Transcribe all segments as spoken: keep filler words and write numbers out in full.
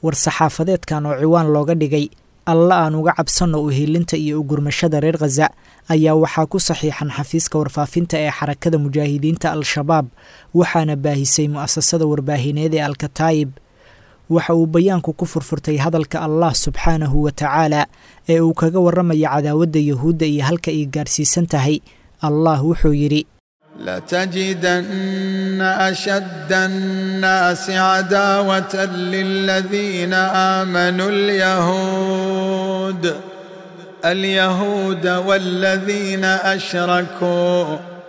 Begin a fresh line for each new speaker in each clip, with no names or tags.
war-saxaafadeedkan oo ciwaan looga dhigay alla aan uga cabsanno uhiilinta iyo ugurmashada reer khaza ayaa waxaa ku saxiixan xafiiska warfaafinta ee xarakada mujaahidiinta al-shabaab waxaana baahisay mu'asasada warbaahineed ee alkataayib. waxa uu bayaanku ku furfurtay hadalka allah subxaanahu wa tacaala ee uu kaga warramaya cadaawadda yuhuudda iyo halka ay gaarsiisan tahay. allah wuxuu yidhi:
لتجدن أشد الناس عداوة للذين آمنوا اليهود اليهود والذين أشركوا.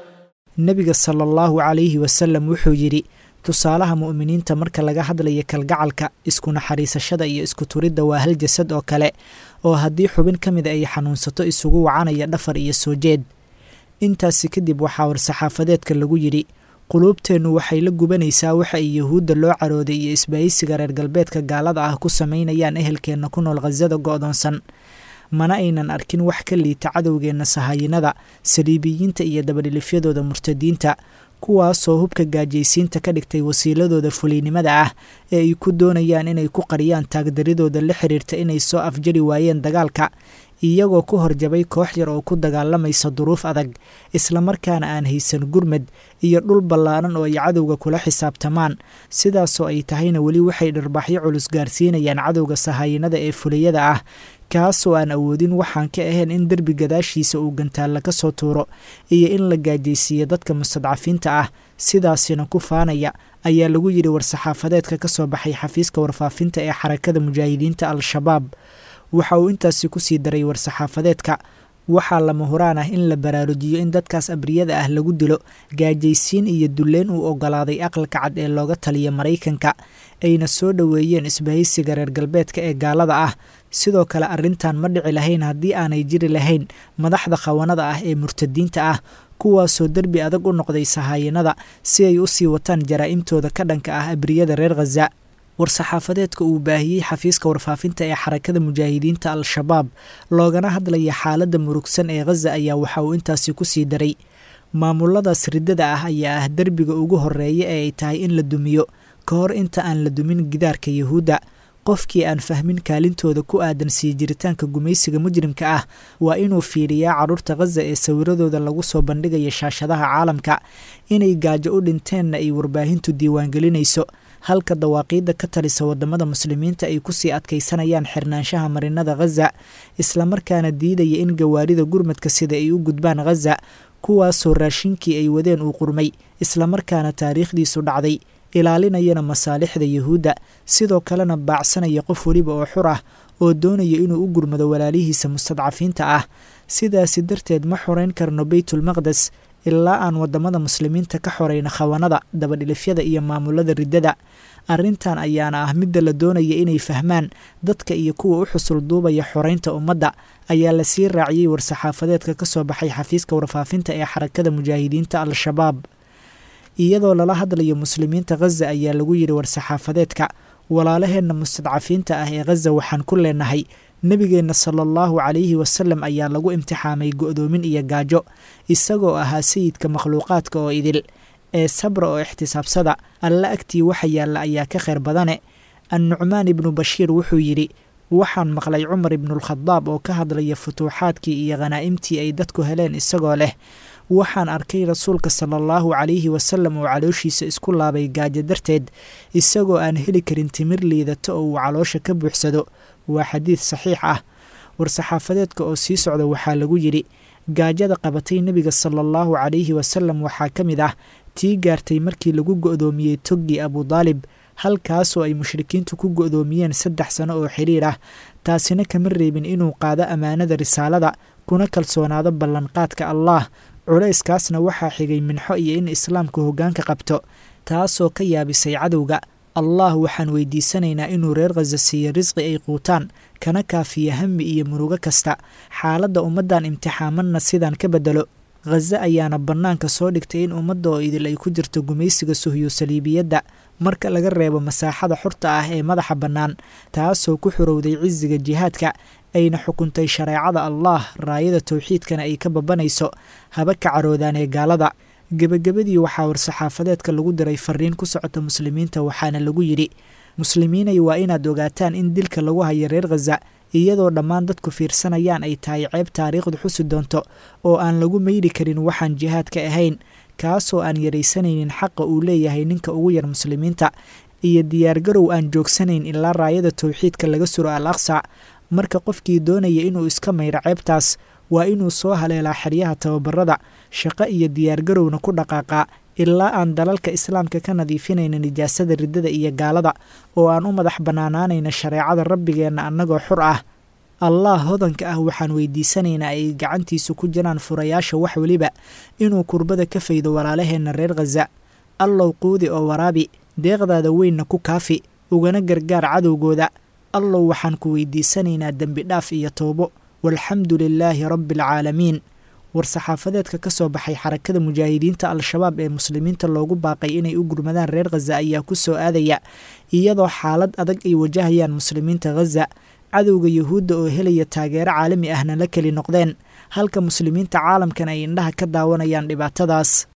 nebiga sala allahu calayhi wasalam wuxuu yidhi tusaalaha mu'miniinta marka laga hadlaya kalgacalka, isku naxariisashada iyo isku turidda waa hal jasad oo kale oo haddii xubin ka mida ay xanuunsato isugu wacanaya dhafar iyo soo jeed. intaasi kadib waxaa war-saxaafadeedka lagu yidhi quluubteennu waxay la gubanaysaa waxa ay yuhuudda loo carooday iyo isbaahisiga reer galbeedka gaalada ah ku samaynayaan ehelkeenna ku nool khasada go'doonsan. mana aynan arkin wax ka liita cadowgeenna sahaayinada, saliibiyiinta iyo dabadhilifyadooda murtadiinta, kuwaasoo hubka gaajaysiinta ka dhigtay wasiiladooda fuliynimada ah ee ay ku doonayaan inay ku qariyaan taagdaridooda la xiriirta inay soo afjari waayeen dagaalka, iyagoo ku horjabay koox yar oo ku dagaalamaysa duruuf adag, islamarkaana aan haysan gurmad iyo dhul ballaaran oo ay cadowga kula xisaabtamaan. sidaasoo ay tahayna weli waxay dharbaaxyo culus gaarsiinayaan cadowga sahaayinada ee fuliyada ah, kaasoo aan awoodin waxaan ka ahayn in derbi gadaashiisa uu gantaalla ka soo tuuro iyo in la gaajaysiiyo dadka mustadcafiinta ah, sidaasina ku faanaya ayaa lagu yidhi war-saxaafadeedka ka soo baxay xafiiska warfaafinta ee xarakada mujaahidiinta al-shabaab. waxa uu intaasi ku sii daray war-saxaafadeedka: waxaa lama huraan ah in la baraarujiyo in dadkaas abriyada ah lagu dilo gaajaysiin iyo dulleyn uu oggolaaday aqalka cad ee looga taliya maraykanka, ayna soo dhoweeyeen isbahaysiga reer galbeedka ee gaalada ah. sidoo kale arrintan ma dhici lahayn haddii aanay jiri lahayn madaxda khawanada ah ee murtadiinta ah, kuwaasoo derbi adag u noqday sahaayinada si ay u sii wataan jaraa'imtooda ka dhanka ah abriyada reer khaza. war-saxaafadeedka uu baahiyey xafiiska warfaafinta ee xarakada mujaahidiinta al-shabaab loogana hadlaya xaaladda murugsan ee khaza ayaa waxa uu intaasi ku sii daray: maamuladaas riddada ah ayaa ah derbiga ugu horreeya ee ay tahay in la dumiyo ka hor inta aan la dumin gidaarka yuhuudda. qofkii aan fahmin kaalintooda ku aadan sii jiritaanka gumaysiga mujrimka ah waa inuu fiiriyaa carruurta khaza ee sawiradooda lagu soo bandhigaya shaashadaha caalamka, inay gaajo u dhinteenna ay warbaahintu diiwaangelinayso, halka dawaaqiidda ka talisa waddamada muslimiinta ay kusii adkaysanayaan xirnaanshaha marinada khaza, islamarkaana diidaya in gawaarida gurmadka sida ay u gudbaan khaza, kuwaasoo raashinkii ay wadeen uu qurmay, islamarkaana taariikhdiisu dhacday, ilaalinayana masaalixda yuhuudda, sidoo kalena baacsanaya qof weliba oo xur ah oo doonaya inuu u gurmado walaalihiisa mustadcafiinta ah. sidaasi darteed ma xorayn karno baytulmaqdes ilaa aan waddamada muslimiinta ka xorayna khawanada, dabadhilifyada iyo maamulada riddada. arrintan ayaana ah midda la doonaya inay fahmaan dadka iyo kuwa u xusul duubaya xoraynta ummadda, ayaa la sii raaciyey war-saxaafadeedka ka soo baxay xafiiska warfaafinta ee xarakada mujaahidiinta al-shabaab. iyadoo lala hadlayo muslimiinta khaza ayaa lagu yidhi war-saxaafadeedka: walaalaheenna mustadcafiinta ah ee khaza waxaan ku leenahay nebigeenna sala allahu calayhi wasalam ayaa lagu imtixaamay go'doomin iyo gaajo, isagoo ahaa sayidka makhluuqaadka oo idil, ee sabra oo ixtisaabsada, alla agtii waxa yaalla ayaa ka khayr badane. annucmaan ibnu bashiir wuxuu yidhi: waxaan maqlay cumar ibnualkhadaab oo ka hadlaya futuuxaadkii iyo khanaa'imtii ay dadku heleen, isagoo leh: waxaan arkay rasuulka sala allahu calayhi wasalam oo calooshiisa isku laabay gaajo darteed, isagoo aan heli karin timir liidata oo uu caloosha ka buuxsado. waa xadiid saxiix ah. war-saxaafadeedka oo sii socda waxaa lagu yidhi: gaajada qabatay nebiga sala allahu calayhi wasalam waxaa ka mid ah tii gaartay markii lagu go'doomiyey toggii abudaalib, halkaasoo ay mushrikiintu ku go'doomiyeen saddex sano oo xiriir ah. taasina kama reebin inuu qaado ammaanada risaalada, kuna kalsoonaado ballanqaadka allah. culayskaasna waxaa xigay minxo iyo in islaamku hoggaanka qabto, taasoo ka yaabisay cadowga. allah waxaan weydiisanaynaa inuu reer khaza siiyo risqi ay quutaan, kana kaafiya hami iyo murugo kasta. xaaladda ummaddan imtixaamanna sidaan ka beddelo. khaza ayaana bannaanka soo dhigtay in ummadda oo idil ay ku jirto gumaysiga suhyo saliibiyadda, marka laga reebo masaaxada xurta ah ee madaxa bannaan, taasoo ku xurowday cisiga jihaadka, ayna xukuntay shareecada allah, raayada towxiidkana ay ka babanayso, haba ka caroodaan ee gaalada. gebagabadii waxaa war-saxaafadeedka lagu diray fariin ku socota muslimiinta, waxaana lagu yidhi: muslimiinay waa inaad ogaataan in dilka lagu hayo reer khaza iyadoo dhammaan dadku fiirsanayaan ay tahay ceeb taariikhdu xusi doonto oo aan lagu meydhi karin waxaan jihaadka ahayn, kaasoo aan yaraysanaynin xaqa uu leeyahay ninka ugu yar muslimiinta, iyo diyaargarow aan joogsanayn ilaa raayada towxiidka laga suro al aqsa. marka qofkii doonaya inuu iska mayro ceebtaas waa inuu soo haleelaa xeryaha tababarada, shaqo iyo diyaargarowna ku dhaqaaqaa ilaa aan dalalka islaamka ka nadiifinayna nijaasada riddada iyo gaalada oo aan u madax bannaanaanayna shareecada rabbigeenna annagoo xur ah. allah hodanka ah waxaan weydiisanaynaa ay gacantiisu ku jiraan furayaasha wax weliba inuu kurbada ka faydo walaalaheenna reer khaza. allow quudi oo waraabi, deeqdaada weynna ku kaafi, ugana gargaar cadowgooda. allow waxaan ku weydiisanaynaa dembi dhaaf iyo toobo, walxamdu lilaahi rabbialcaalamiin. war-saxaafadeedka ka soo baxay xarakada mujaahidiinta al-shabaab ee muslimiinta loogu baaqay inay u gurmadaan reer khaza ayaa ku soo aadaya iyadoo xaalad adag ay wajahayaan muslimiinta khaza, cadowga yuhuudda oo helaya taageero caalami ahna la keli noqdeen, halka muslimiinta caalamkan ay indhaha ka daawanayaan dhibaatadaas.